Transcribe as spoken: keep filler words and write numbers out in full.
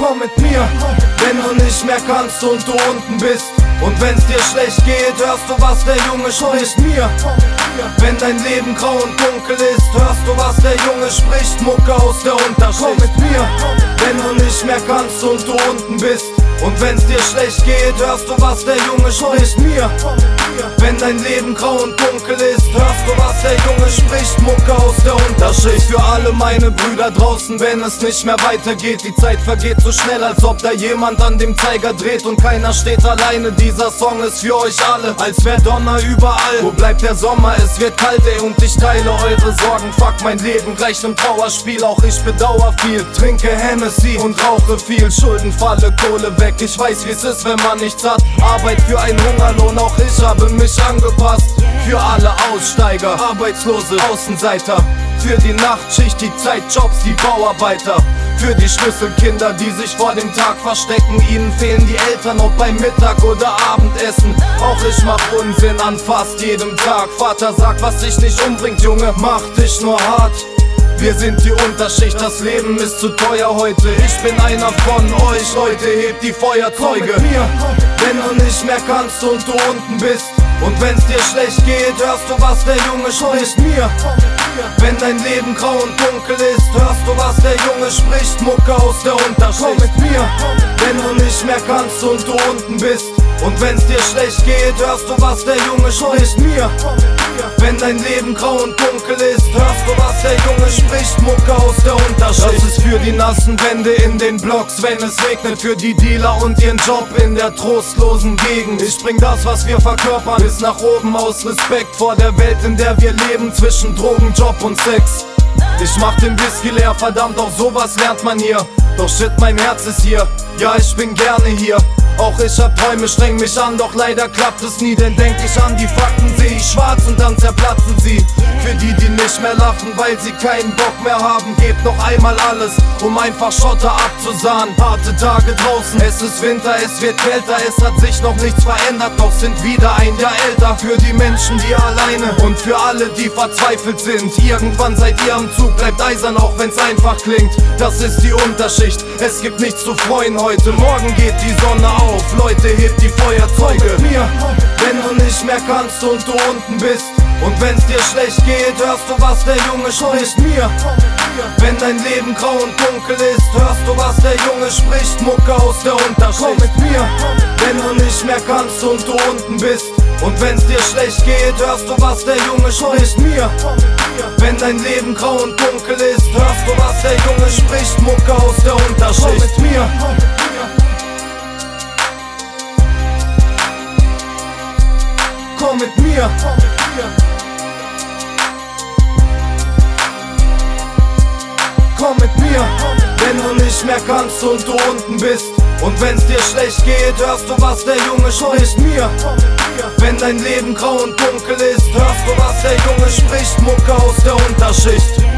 komm mit mir. Wenn du nicht mehr kannst und du unten bist und wenn's dir schlecht geht, hörst du, was der Junge spricht mir. Wenn dein Leben grau und dunkel ist, hörst du, was der Junge spricht. Mucke aus der Unterschicht. Komm mit mir. Wenn du nicht mehr kannst und du unten bist und wenn's dir schlecht geht, hörst du, was der Junge spricht mir. Wenn dein Leben grau und dunkel ist, hörst du, was der Junge spricht. Mucke aus der Unterschicht. Für alle meine Brüder draußen, wenn es nicht mehr weitergeht. Die Zeit vergeht so schnell, als ob da jemand an dem Zeiger dreht und keiner steht alleine. Dieser Song ist für euch alle, als wär Donner überall. Wo bleibt der Sommer? Es wird kalt, ey, und ich teile eure Sorgen. Fuck, mein Leben gleich nem Trauerspiel, auch ich bedauer viel. Trinke Hennessy und rauche viel. Schuldenfalle, Kohle weg, ich weiß wie's ist, wenn man nichts hat. Arbeit für einen Hungerlohn, auch ich habe mich angepasst. Für alle Aussteiger, Arbeitslose, Außenseiter. Für die Nachtschicht, die Zeitjobs, die Bauarbeiter. Für die Schlüsselkinder, die sich vor dem Tag verstecken. Ihnen fehlen die Eltern, ob beim Mittag- oder Abendessen. Auch ich mach Unsinn an fast jedem Tag. Vater sagt, was dich nicht umbringt, Junge, mach dich nur hart. Wir sind die Unterschicht, das Leben ist zu teuer heute. Ich bin einer von euch, Leute, hebt die Feuerzeuge. Komm mit mir, wenn du nicht mehr kannst und du unten bist und wenn's dir schlecht geht, hörst du, was der Junge spricht mir. Wenn dein Leben grau und dunkel ist, hörst du, was der Junge spricht. Mucke aus der Unterschicht. Komm mit mir, wenn du nicht mehr kannst und du unten bist und wenn's dir schlecht geht, hörst du, was der Junge spricht mir. Wenn dein Leben grau und dunkel ist, hörst du, was der Junge spricht. Mucke aus der Unterschicht. Das ist für die nassen Wände in den Blocks, wenn es regnet. Für die Dealer und ihren Job in der trostlosen Gegend. Ich bring das, was wir verkörpern, bis nach oben aus Respekt vor der Welt, in der wir leben. Zwischen Drogen, Job und Sex. Ich mach den Whisky leer, verdammt, auch sowas lernt man hier. Doch shit, mein Herz ist hier, ja, ich bin gerne hier. Auch ich hab Träume, streng mich an, doch leider klappt es nie. Denn denk ich an die Fakten, seh ich schwarz und dann zerplatzen sie. Für die, die nicht mehr lachen, weil sie keinen Bock mehr haben, gebt noch einmal alles, um einfach Schotter abzusahnen. Harte Tage draußen, es ist Winter, es wird kälter. Es hat sich noch nichts verändert, doch sind wieder ein Jahr älter. Für die Menschen, die alleine und für alle, die verzweifelt sind. Irgendwann seid ihr am Zug, bleibt eisern, auch wenn's einfach klingt. Das ist die Unterschicht, es gibt nichts zu freuen heute. Morgen geht die Sonne auf, Leute, hebt die Feuerzeuge. Komm mit mir, wenn du nicht mehr kannst und du unten bist und wenn's dir schlecht geht, hörst du, was der Junge spricht mir. Wenn dein Leben grau und dunkel ist, hörst du, was der Junge spricht. Mucke aus der Unterschicht. Komm mit mir, wenn du nicht mehr kannst und du unten bist und wenn's dir schlecht geht, hörst du, was der Junge spricht mir. Wenn dein Leben grau und dunkel ist, hörst du, was der Junge spricht. Mucke aus der Unterschicht. Komm mit mir. Komm mit mir. Komm mit mir, wenn du nicht mehr kannst und du unten bist und wenn's dir schlecht geht, hörst du, was der Junge spricht mir. Wenn dein Leben grau und dunkel ist, hörst du, was der Junge spricht. Mucke aus der Unterschicht.